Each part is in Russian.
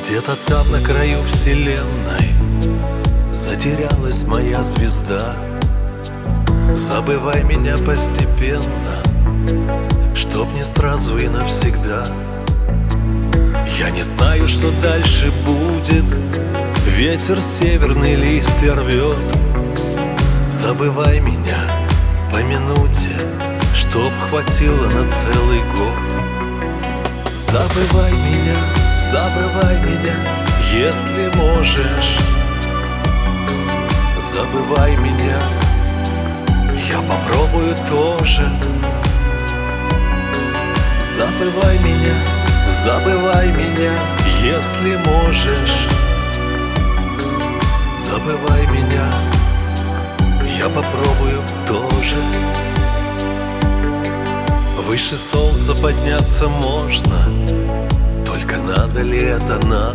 Где-то там на краю вселенной затерялась моя звезда. Забывай меня постепенно, чтоб не сразу и навсегда. Я не знаю, что дальше будет. Ветер северный листья рвет. Забывай меня по минуте, чтоб хватило на целый год. Забывай меня, если можешь. Забывай меня, я попробую тоже. Забывай меня, если можешь. Забывай меня, я попробую тоже. Выше солнца подняться можно, только надо ли это нам?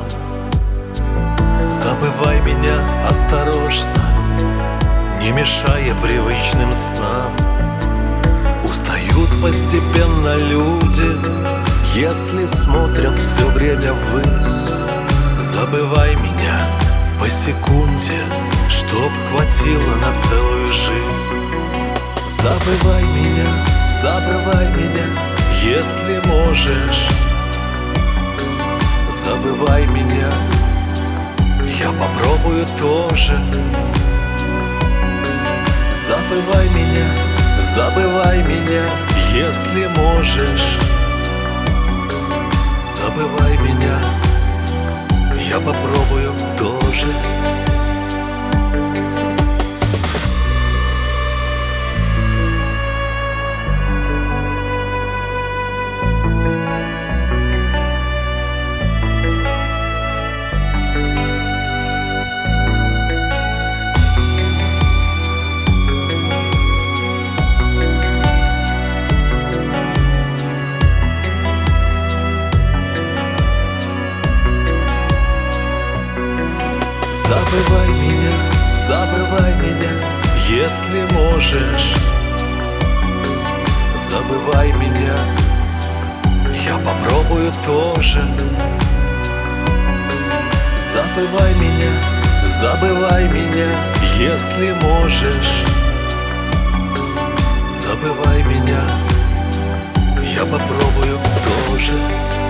Забывай меня осторожно, не мешая привычным снам. Устают постепенно люди, если смотрят все время ввысь. Забывай меня по секунде, чтоб хватило на целую жизнь. Забывай меня, если можешь. Забывай меня, я попробую тоже. Забывай меня, если можешь. Забывай меня, я попробую тоже. Забывай меня, если можешь. Забывай меня, я попробую тоже. Забывай меня, если можешь. Забывай меня, я попробую тоже.